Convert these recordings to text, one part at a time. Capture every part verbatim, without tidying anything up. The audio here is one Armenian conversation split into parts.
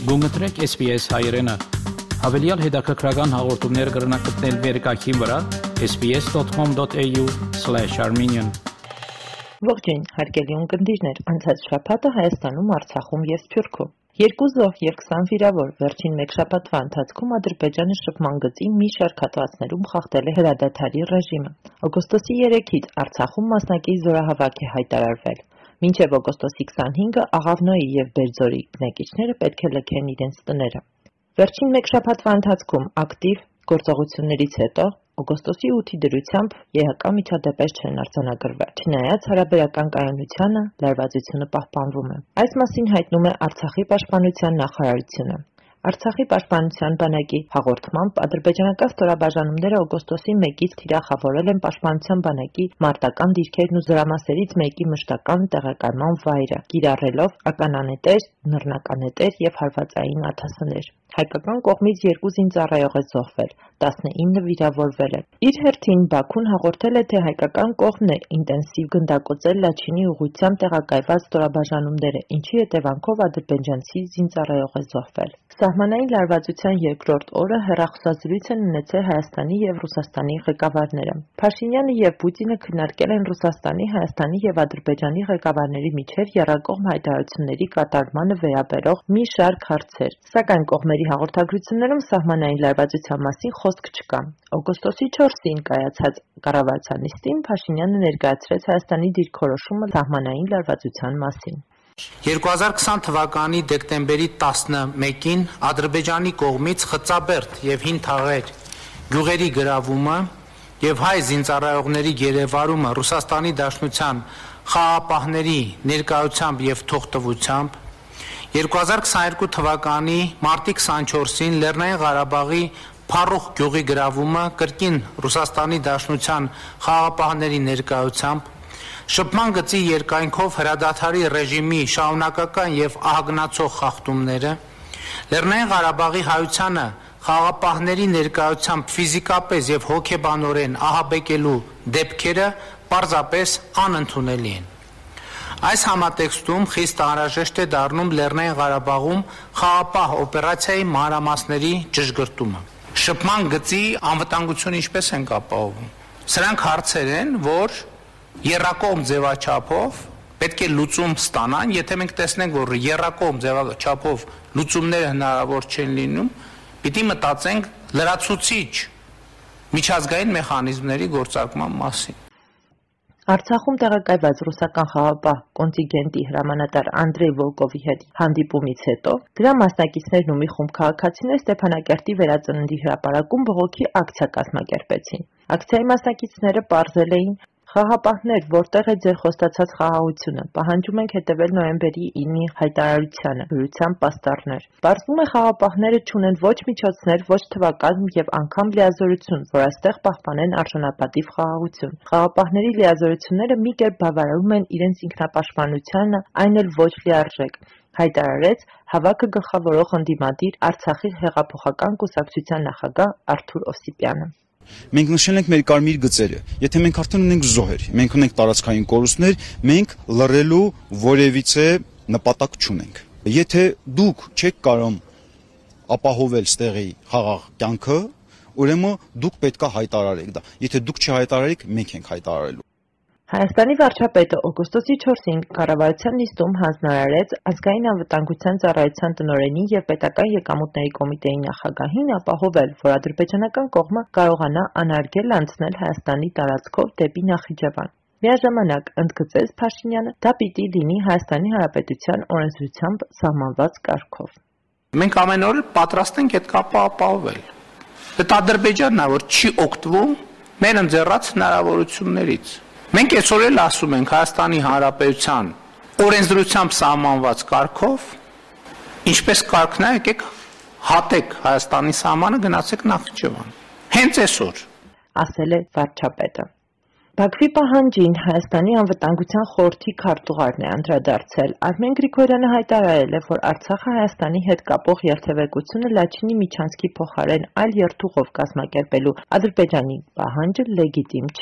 Գումտրեք S B S հայրենը։ Հավելյալ հետաքրքրական հաղորդումներ կգրնակցնել վերկայքին վրա s b s dot com dot a u slash armenian Ողջույն, հարգելի ունկնդիրներ, անցած շաբաթը Հայաստանում, Արցախում և Սփյուռքում երկու զոհ և քսան վիրավոր, վերջին մեկ շաբաթվա ընթացքում Ադրբեջանը շփման գծի մի շարք հատվածներում խախտել է հրադադարի ռեժիմը։ Օգոստոսի երեքից Արցախում մասնակի զորահավաք է հայտարարվել։ Մինչև օգոստոսի քսանհինգը Աղավնոյի և Բերձորի բնակիչները պետք է լքեն իրենց տները։ Վերջին մեկ շաբաթվա ընթացքում ակտիվ գործողություններից հետո օգոստոսի ութի դրությամբ ԵՀԿ միջադեպեր չեն արձանագրվել, չնայած հարաբերական կայունությանը լարվածությունը պահպանվում է։ Այս մասին հայտնում է Արցախի պաշտպանության նախարարությունը։ Արցախի պաշտպանության բանակի հաղորդմամբ ադրբեջանական ստորաբաժանումները օգոստոսի մեկից թիրախավորել են պաշտպանության բանակի մարտական դիրքերն ու զորամասերից մեկի մշտական տեղակայման վայրը, կիրառելով ականանետեր, նռնականետեր և հարվածային աթասներ։ Հայկական կողմից երկու զինծառայող է զոհվել, տասնինը վիրավորվել են։ Իր հերթին Բաքուն հաղորդել է, թե հայկական կողմն է ինտենսիվ գնդակոծել Լաչինի ուղղությամբ տեղակայված ստորաբաժանումները, ինչի հետևանքով ադրբեջանցի զինծառայող է զոհվել։ Սահմանային լարվածության երկրորդ օրը հեռախոսազրույց են ունեցել Հայաստանի և Ռուսաստանի ղեկավարները։ Փաշինյանը և Պուտինը քննարկել են Ռուսաստանի, Հայաստանի և Ադրբեջանի ղեկավարների միջև եռակողմ հայտարարությունների կատարմանը վերաբերող մի շարք հարցեր, սակայն կողմերի հաղորդագրություններում սահմանային լարվածության մասին խոսք չկա։ Օգոստոսի չորսին կայացած կառավարության նիստին Փաշինյանը ներկայացրեց Հայաստանի դիրքորոշումը սահմանային լարվածության մասին։ երկու հազար քսան թվականի դեկտեմբերի տասնմեկին Ադրբեջանի կողմից Խծաբերդ և Հին Թաղեր գյուղերի գրավումը և հայ զինծառայողների գերեվարումը Ռուսաստանի Դաշնության խաղաղապահների ներկայությամբ և թողտվությամբ, երկու հազար քսաներկու թվականի մարտի քսանչորսին Լեռնային Ղարաբաղի Փառուխ գյուղի գրավումը կրկին Ռուսաստանի Դաշնության խաղաղապահների ներկայությամբ, շփման գծի երկայնքով հրադադարի ռեժիմի շարունակական և ահագնացող խախտումները, Լեռնային Ղարաբաղի հայությանը խաղաղապահների ներկայությամբ ֆիզիկապես և հոգեբանորեն ահաբեկելու դեպքերը պարզապես անընդունելի են։ Այս համատեքստում խիստ անհրաժեշտ է դառնում Լեռնային Ղարաբաղում խաղաղապահ օպերացիայի մանրամասների ճշգրտումը։ Շփման գծի անվտանգությունը ինչպես ենք ապահովում։ Սրանք հարցեր են, որ եռակողմ ձևաչափով պետք է լուծում ստանան, եթե մենք տեսնենք, որ եռակողմ ձևաչափով լուծումները հնարավոր չեն լինում, պիտի մտածենք լրացուցիչ միջազգային մեխանիզմների գործարկման մասին։ Արցախում տեղակայված ռուսական խաղաղապահ կոնտինգենտի հրամանատար Անդրեյ Վոլկովի հետ հանդիպումից հետո դրա մասնակիցներն ու մի խումբ քաղաքացիներ Ստեփանակերտի վերածննդի հրապարակում բողոքի ակցիա կազմակերպեցին։ Ակցիայի մասնակիցները պարզել էին. «Խաղաղապահներ, որտեղ է ձեր խոստացած խաղաղությունը, պահանջում ենք հետևել նոյեմբերի ինի հայտարարությանը, դրությամբ պաստառներ»։ Պարզվում է խաղաղապահները չունեն ոչ միջոցներ, ոչ թվակազմ և անգամ լիազորություն, որ այստեղ պահպանեն արժանապատիվ խաղաղություն։ Խաղաղապահների լիազորությունները մի կերպ բավարարում են իրենց ինքնապաշտպանությանը, այն էլ ոչ լիարժեք, հայտարարեց հավաքը գլխավորող ընդդիմադիր Արցախի հեղափոխական կուսակցության նախագահ Արթուր Օսիպյանը։ Մենք նշել ենք մեր կարմիր գծերը։ Եթե մենք արդեն ունենք զոհեր, մենք ունենք տարածքային կորուստներ, մենք լռելու որևիցե նպատակ չունենք։ Եթե դուք չեք կարող ապահովել ստեղի խաղաղ կյանքը, ուրեմն դուք պետք է հայտարարեք դա։ Եթե դուք չհայտարարեք, մենք ենք հայտարարելու։ Հայաստանի վարչապետը օգոստոսի չորսին կառավարության նիստում հանձնարարեց ազգային անվտանգության ծառայության տնօրենին և պետական եկամուտների կոմիտեի նախագահին ապահովել, որ ադրբեջանական կողմը կարողանա անարգել անցնել Հայաստանի տարածքով դեպի Նախիջևան։ Միաժամանակ, ընդգծեց Փաշինյանը, դա պիտի լինի Հայաստանի Հանրապետության օրենսդրությամբ սահմանված կարգով։ Մենք ամեն օր պատրաստ ենք այդ կապը ապահովել։ Դա Ադրբեջանն է, որ չի օգտվում մեր ընձեռած հնարավորություններից։ Մենք այսօր էլ ասում ենք Հայաստանի Հանրապետության օրենսդրությամբ սահմանված կարգով, ինչպես կարգն է, եկեք հատեք Հայաստանի սահմանը, գնացեք Նախիջևան։ Հենց այսօր, ասել է վարչապետը։ Բաքվի պահանջին Հայաստանի անվտանգության խորհրդի քարտուղարն է անդրադարձել։ Արմեն Գրիգորյանը հայտարարել է, որ Արցախը Հայաստանի հետ կապող երթևեկությունը Լաչինի միջանցքի փոխարեն այլ երթուղով կազմակերպելու Ադրբեջանի պահանջը լեգիտիմ չէ։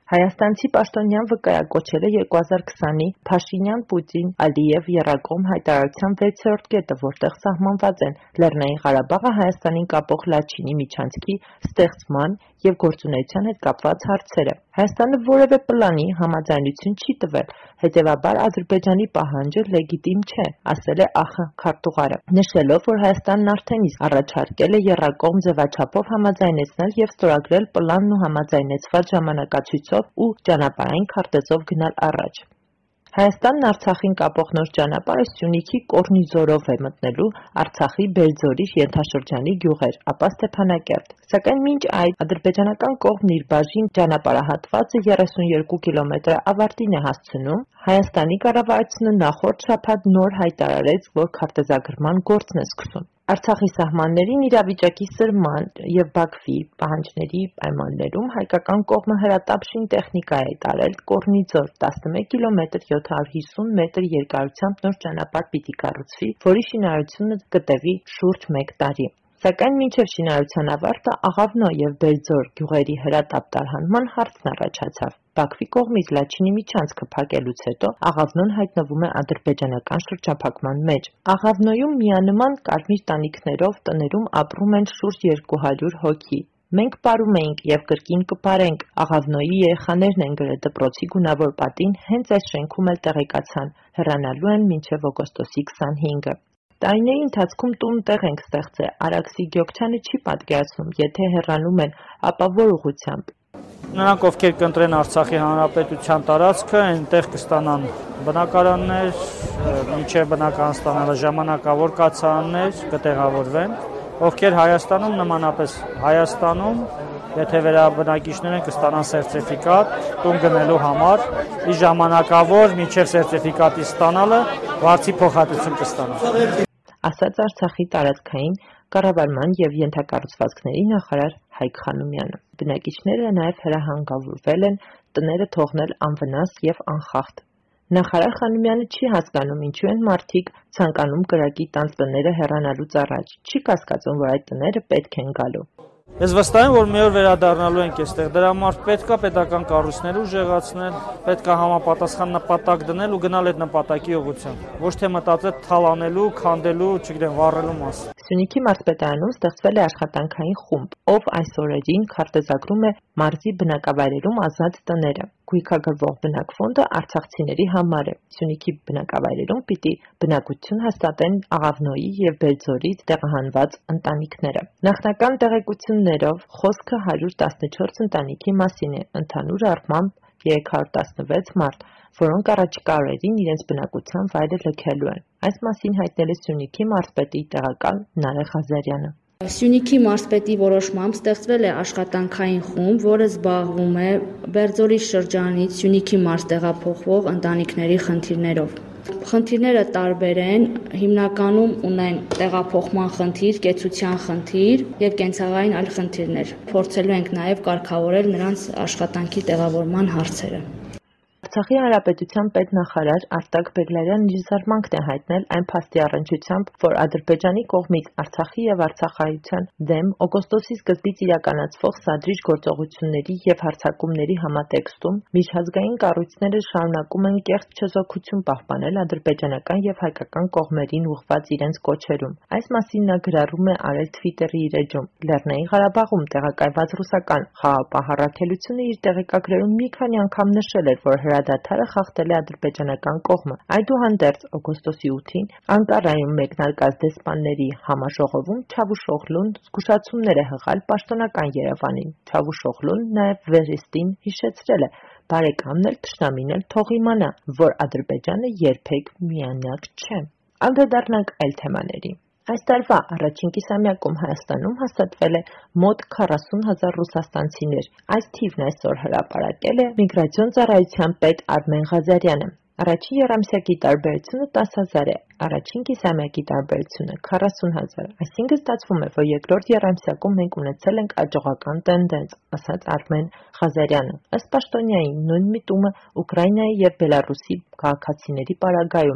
Հայաստանցի պաշտոնյան վկայակոչել է երկու հազար քսանի Փաշինյան-Պուտին-Ալիև եռակողմ հայտարարության վեցերորդ կետը, որտեղ սահմանված են Լեռնային Ղարաբաղը Հայաստանին կապող Լաչինի միջանցքի ստեղծման և գործունեության հետ կապված հարցերը։ Հայաստանը որևէ պլանի համաձայնություն չի տվել, հետևաբար Ադրբեջանի պահանջը լեգիտիմ չէ, ասել է ԱԽ քարտուղարը, նշելով, որ Հայաստանն արդեն իսկ առաջարկել է եռակողմ ձևաչափով համաձայնեցնել և ստորագրել պլանն ու համաձայնեցված ժամանակացույցով ու ճանապարհային քարտեզով գնալ առաջ։ Հայաստանն Արցախին կապող նոր ճանապարհը Սյունիքի Կորնիզորով է մտնելու Արցախի Բերձորի ենթաշրջանի գյուղեր, ապա Ստեփանակերտ։ Սակայն մինչ այդ ադրբեջանական կողմն իր բաժին ճանապարհահատվածը երեսունյոթ կիլոմետր ավարտին է հասցնում, Հայաստանի կառավարությունը նախորդ շաբաթ նոր հայտարարեց, որ քարտեզագրման գործն է սկսում։ Արցախի սահմաններին իրավիճակի սրման և Բաքվի պահանջների պայմաններում հայկական կողմը հրատապշին տեխնիկա է տարել Կորնիձոր տասնմեկ կիլոմետր յոթ հարյուր հիսուն մետր երկարությամբ նոր ճանապարհ պիտի կառուցվի, որի շինարարությունը կտևի շուրջ մեկ տարի։ Սակայն մինչև շինարարության ավարտը Աղավնո և Բերձոր գյուղերի հրատապ տարհանման հարցն առաջացավ։ Բաքվի կողմից Լաչինի միջանցքը փակելուց հետո Աղավնոն հայտնվում է ադրբեջանական շրջափակման մեջ։ Աղավնոյում միանման կարմիր տանիքներով տներում ապրում են շուրջ երկու հարյուր հոգի։ Մենք պարում էինք և կրկին կպարենք, Աղավնոյի երեխաներն են գրել դպրոցի գունավոր պատին հենց այս շենքում էլ տեղեկացան, հեռանալու են մինչև օգոստոսի քսանհինգը։ Տարիների ընթացքում տուն-տեղ ենք ստեղծել, Արաքսի Գյոքչյանը չի պատկերացնում, եթե հեռանում են, ապա որ ուղղությամբ։ Նրանք, ովքեր կընտրեն Արցախի հանրապետության տարածքը, այնտեղ կստանան բնակարաններ, մինչև բնակարան ստանալը ժամանակավոր կացարաններ կտեղավորվեն, ովքեր Հայաստանում նմանապես Հայաստանում, եթե վերաբնակիչներ են կստանան սերտիֆիկատ տուն գնելու համար, ի ժամանակավոր մինչև սերտիֆիկատի ստանալը վարձի փոխհատուցում կստանան։ Ասաց Արցախի տարածքային կառավարման և ենթակառուցվածքների նախարար Հայկ Խանոմյանը։ Բնակիչները նաև հրահանգավորվել են տները թողնել անվնաս և անխախտ։ Նախարար Խանոմյանը չի հասկանում, ինչու են մարդիկ ցանկանում կրակի տանձ տները հեռանալուց առաջ, չի կասկածում, որ այդ տները պետք են գալու։ Ես վստահ եմ, որ մի օր վերադառնալու ենք այստեղ, դրա համար պետք է պետական կառույցներ ուժեղացնել, պետք է համապատասխան նպատակ դնել ու գնալ այդ նպատակի ուղղությամբ, ոչ թե մտածել թալանելու, քանդելու, չգիտեմ, վառելու մասին։ Սյունիքի մարզպետարանում ստեղծվել է աշխատանքային խումբ, ով այս օրերին քարտեզագրում է մարզի բնակավայրերում ազատ տները։ Գույքագրվող բնակֆոնդը արցախցիների համար է։ Սյունիքի բնակավայրերում պիտի բնակություն հաստատեն Աղավնոյի և Բերձորից տեղահանված ընտանիքները։ Նախնական տեղեկություններով խոսքը հարյուր տասնչորս ընտանիքի մասին է, ընդհանուր առմամբ երեք հարյուր տասնվեց մարդ, որոնք առաջիկա օրերին իրենց բնակության վայրը լքելու են։ Այս մասին հայտնել է Սյունիքի մարզպետի տեղակալ Նարէ Ղազարյանը։ Սյունիքի մարզպետի որոշմամբ ստեղծվել է աշխատանքային խումբ, որը զբաղվում է Բերձորի շրջանից Սյունիքի մարզ տեղափոխվող ընտանիքների խնդիրներով։ Խնդիրները տարբեր են, հիմնականում ունեն տեղափոխման խնդիր, կեցության խնդիր և կենցաղային այլ խնդիրներ։ Փորձելու ենք նաև կարգավորել նրանց աշխատանքի տեղավորման հարցերը։ Արցախի հանրապետության պետնախարար Արտակ Բեգլարյանն իր զարմանքն է հայտնել այն փաստի առնչությամբ, որ Ադրբեջանի կողմից Արցախի և արցախայության դեմ օգոստոսի սկզբից իրականացվող սադրիչ գործողությունների և հարձակումների համատեքստում միջազգային կառույցները շարունակում են կեղծ չեզոքություն պահպանել ադրբեջանական և հայկական կողմերին ուղղված իրենց կոչերում։ Այս մասին նա գրառում է արել Թվիտերի իր էջում։ Լեռնային Ղարաբաղում տեղակայված ռուսական խաղաղապահ առաքելությունը իր տեղեկագրերում մի քանի անգամ նշել էր, որ հրադադարը խախտել է ադրբեջանական կողմը։ Այդուհանդերձ օգոստոսի ութին Անկարայում մեկնարկած դեսպանների համաժողովում Չավուշօղլուն զգուշացումներ է հղալ պաշտոնական Երևանին։ Չավուշօղլուն նաև վերստին հիշեցրել է. «Բարեկամն էլ թշնամին էլ թող իմանա, որ Ադրբեջանը երբեք միանյակ չէ»։ Անդրադառնանք այլ թեմաների։ Այս տարվա առաջին կիսամյակում Հայաստանում հաստատվել է մոտ քառասուն հազար ռուսաստանցիներ։ Այս թիվն այսօր հրապարակել է միգրացիոն ծառայության պետ Արմեն Ղազարյանը։ Առաջին եռամսյակի տարբերությունը տասը հազար է, առաջին կիսամյակի տարբերությունը քառասուն հազար։ Այսինքն ստացվում է, որ երկրորդ եռամսյակում մենք ունեցել ենք աճողական տենդենց, ասաց Արմեն Ղազարյանը։ Ըստ պաշտոնյայի, նույն միտումը Ուկրաինայի և Բելառուսի քաղաքացիների պարագայում է։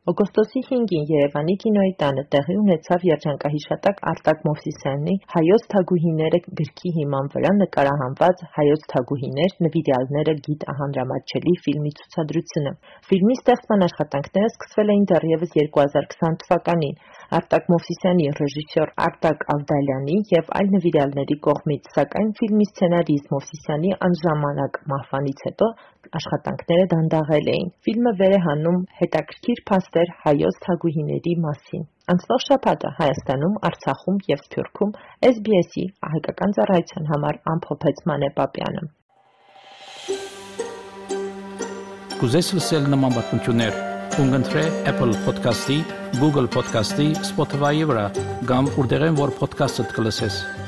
Օգոստոսի հինգին Երևանի կինոյի տանը տեղի ունեցավ երջանկահիշատակ Արտակ Մովսիսյանի «Հայոց թագուհիները» գրքի հիման վրա նկարահանված «Հայոց թագուհիներ. նվիրյալները» գիծ հանրամատչելի ֆիլմի ցուցադրությունը։ Ֆիլմի ստեղծման աշխատանքները սկսվել էին դեռևս երկու հազար քսան թվականին Արտակ Մովսիսյանի, ռեժիսոր Արտակ Ավդալյանի և այլ նվիրյալների կողմից, սակայն ֆիլմի սցենարիստ Մովսիսյանի անժամանակ մահվանից հետո աշխատանքները դանդաղել էին։ Ֆիլմը վեր է հանում հետաքրքիր փաստեր հայոց թագուհիների մասին։ Անցնող շաբաթը Հայաստանում, Արցախում և Սփյուռքում էս բի էս-ի հայկական ծառայության համար ամփոփեց Մանե Պապյանը։ Կուզես լսել նման բանություններ, կընտրե Apple Podcast-ի, Google Podcast-ի, Spotify-ի վրա, կամ որտեղեն որ podcast-ը կլսես։